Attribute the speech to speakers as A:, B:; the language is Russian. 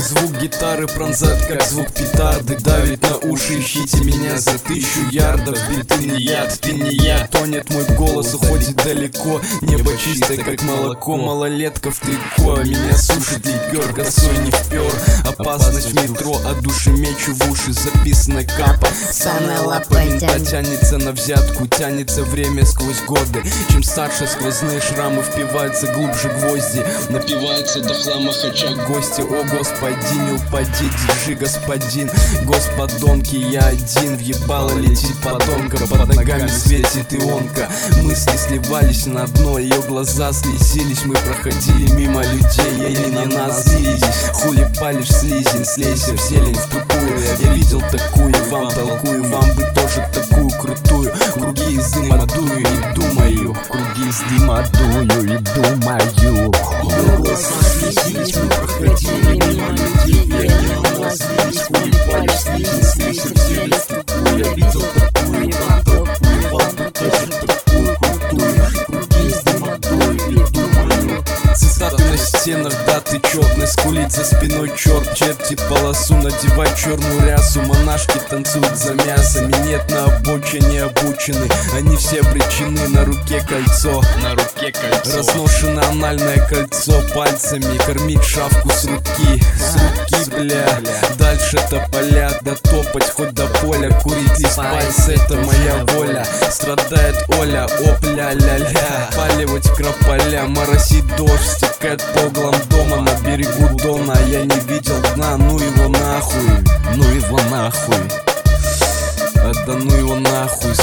A: Звук гитары пронзает, как звук петарды. Давит на уши, ищите меня за 1000 ярдов. Ведь ты не яд, ты не я. Тонет мой голос, уходит далеко. Небо чистое, как молоко. Малолетка в трико, меня сушит ликер. Косой не впер, опасность в метро. От души мечу в уши, записано капа.
B: Самая лапа
A: тянется на взятку, тянется время сквозь годы. Чем старше, сквозные шрамы впиваются глубже гвозди. Напивается до хлама, хотя гости. О господи, не упади, держи господин. Господонки, я один. Въебало летит подонка, под ногами светит ионка. Мысли сливались на дно, ее глаза слезились. Мы проходили мимо людей, и на нас злились. Хули палишь слизень, слейся в зелень в тупую. Я видел такую, вам толкую, вам бы тоже такую крутую. Круги из дыма дую и думаю, круги из дыма дую и думаю.
B: Ее глаза слезились, мы проходили мимо людей, и они на нас злились. Хули палишь слизень, слейся в зелень в тупую. Я видел такую, вам толкую, вам бы тоже такую крутую. Круги из дыма дую и думаю.
A: Цитаты на стенах, даты четные. Скулит за спиной черт, чертит полосу. Надевать черную рясу, монашки танцуют за мясо. Минет на обочине обучены, они все обречены. На руке кольцо, на руке кольцо. Разношено анальное кольцо пальцами. Кормить шавку с руки, бля. Дальше тополя, да топать хоть до поля. Курить лист пальца, это моя воля. Страдает Оля, опля-ля-ля. Паливать крополя, моросит дождь. Стекает по углам дома на берегу Дона. Я не видел дна, ну его нахуй, ну его нахуй. Да ну его нахуй,